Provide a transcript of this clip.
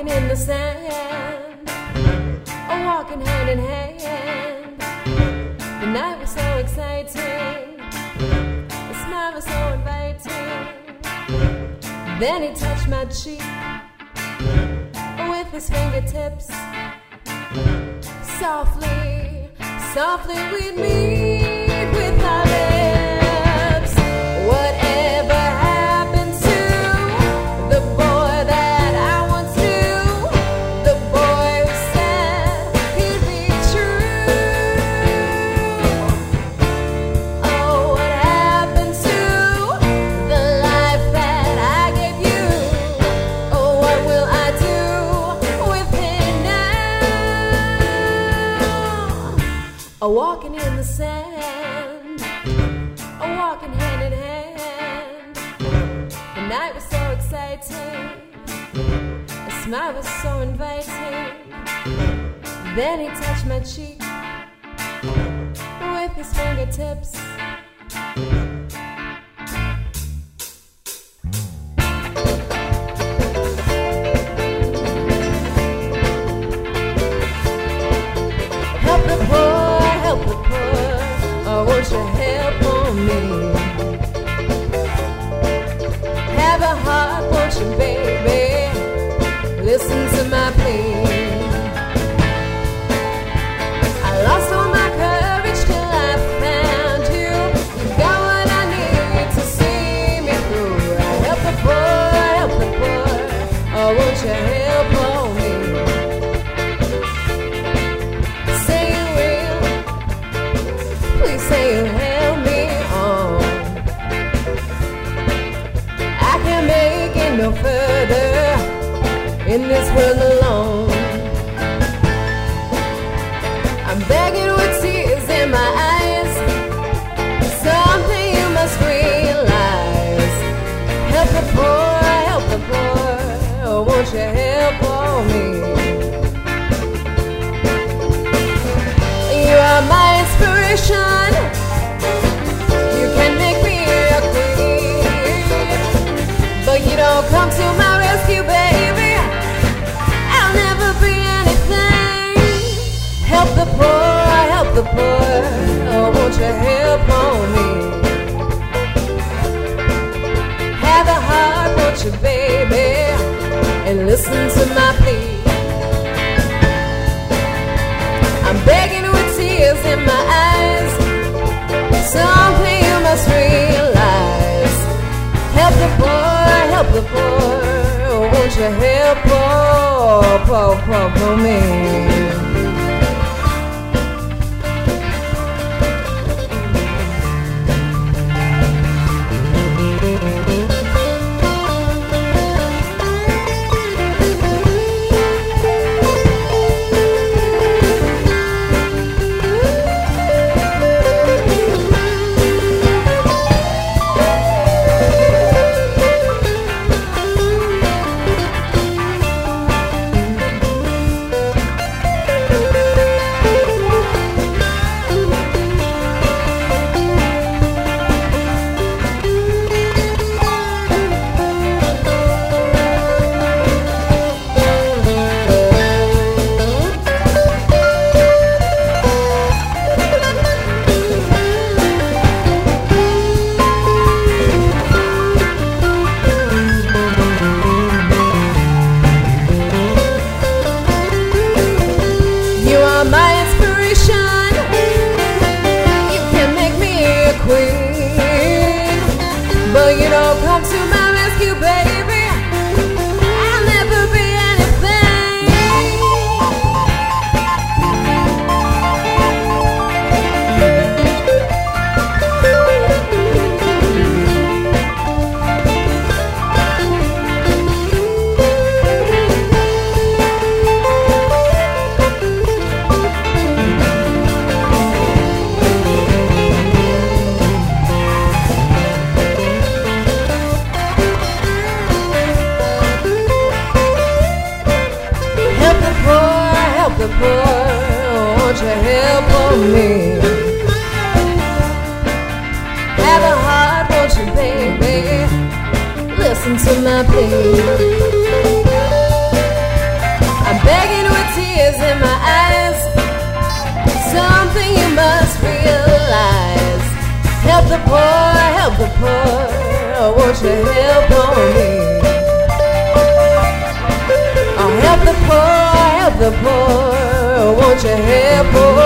walking in the sand, walking hand in hand. The night was so exciting, the smile was so inviting. Then he touched my cheek with his fingertips. Softly, softly we'd meet with our lips. Whatever happened to the boy that I once knew, the boy who said he'd be true? Oh, what happened to the life that I gave you? Oh, what will I do with him now? Walking in the sand, walking hand in hand. The night was so exciting, the smile was so inviting. Then he touched my cheek with his fingertips. Help the poor, help the poor. Oh, won't you help on me? Have a heart, won't you, baby? Listen to my plea. I lost all my courage till I found you. You got what I need to see me through. Help the poor, help the poor. Oh, won't you help on me? Say you will, please say you help me on. I can't make it no further in this world alone. I'm begging with tears in my eyes. Something you must realize. Help the poor, help the poor. Oh, won't you help on me? You are my inspiration. You can make me a queen, but you don't come to my rescue, baby. I'll never be anything. Help the poor, help the poor. Oh, won't you help on me? Have a heart, won't you, baby, and listen to my plea. I'm begging with tears in my eyes. Something you must realize. Help the poor, help the poor. Oh, won't you help poor me? But you don't come to my rescue, baby. I'll never be anything. The poor, won't you help on me? Have a heart, won't you, baby? Listen to my plea. begging with tears in my eyes. Something you must realize. Help the poor, won't you help on me? Oh, help the poor, won't you help on me?